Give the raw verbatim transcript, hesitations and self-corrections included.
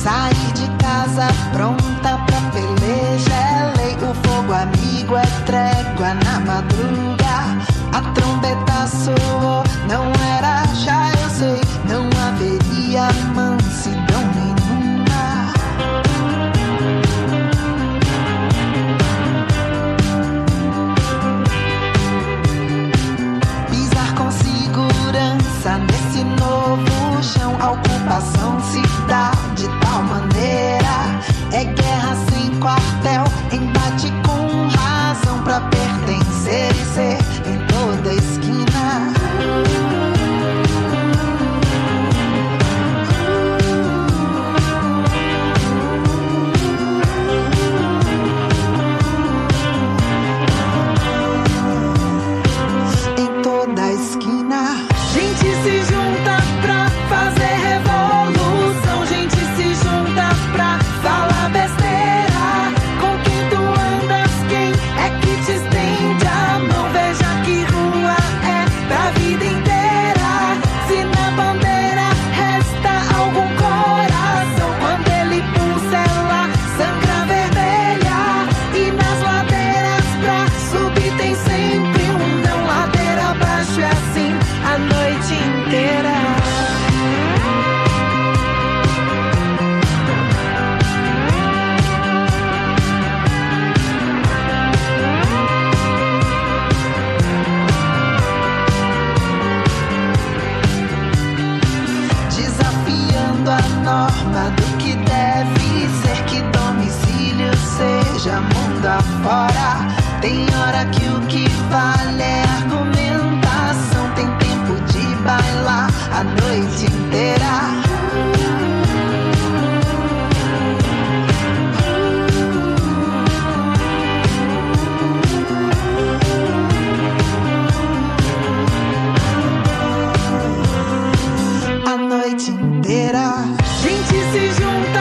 Saí de casa pronta pra peleja, é lei, o fogo amigo é trégua na madruga. A trombeta soou, não era já, eu sei, não haveria mansidão nenhuma. Pisar com segurança nesse novo chão, a ocupação se dá de tal maneira. É guerra sem quartel, embate com razão pra pertencer e ser em toda esquina. Em toda esquina, gente se junta pra fazer revolução, gente se junta pra falar besteira. Com quem tu andas, quem é que te estende a mão? Veja que rua é pra vida inteira. Se na bandeira resta algum coração, quando ele pulsa ela sangra vermelha. E nas ladeiras pra subir tem sempre um não. Ladeira abaixo é assim a noite inteira. Desafiando a norma do que deve ser, que domicílio seja mundo afora. Tem hora que o que vale é argumentação, tem tempo de bailar a noite inteira. A noite inteira, gente se junta